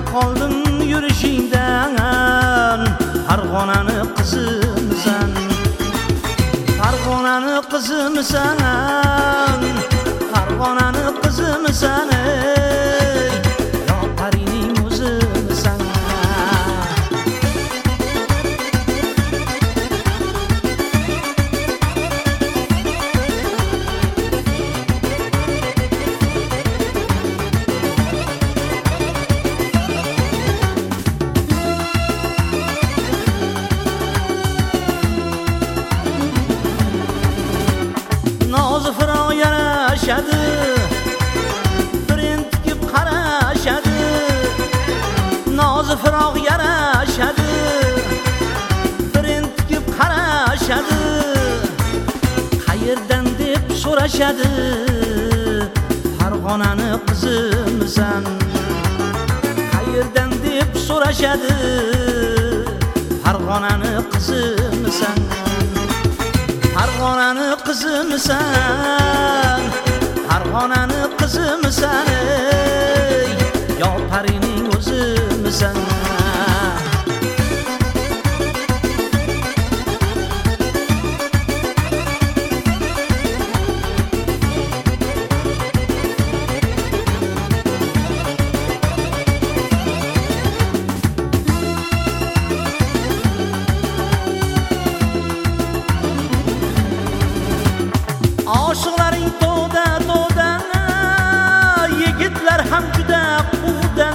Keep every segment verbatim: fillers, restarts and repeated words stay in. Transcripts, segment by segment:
qoldim yurishingdan, Farg'onani qizimisan, Farg'onani qizimisan, Farg'onani qizimisan, yo parining o'zimisan. Nozi firoq yarashadi, birin tikib qarashadi. Nozi firoq yarashadi, birin tikib qarashadi. Qayerdan deb so'rashadi, Farg'onani qizimisan. Qayerdan deb so'rashadi, Farg'onani qizimisan. Farg'onani qizimisan, Farg'onani qizimisan, yo parining o'zimisan. Oshiqlaring to'da to'da, yigitlar ham juda quvda.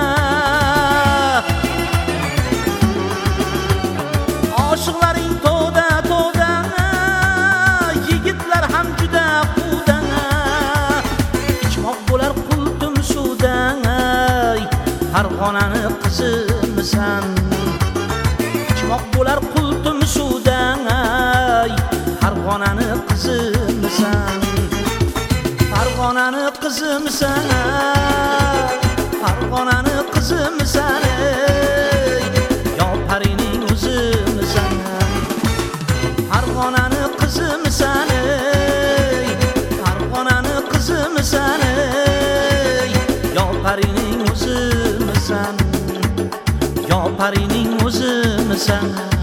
Oshiqlaring to'da to'da, yigitlar ham juda quvda. Ichmoq bo'lar qultum suvdan, Farg'onani qizimisan. Ichmoq bo'lar qultum suvdan, Farg'onani qizimisan. Farg'onani qizimisan, Farg'onani qizimisan, yo parining o'zimisan. Farg'onani qizimisan, Farg'onani qizimisan, yo parining o'zimisan, yo parining o'zimisan.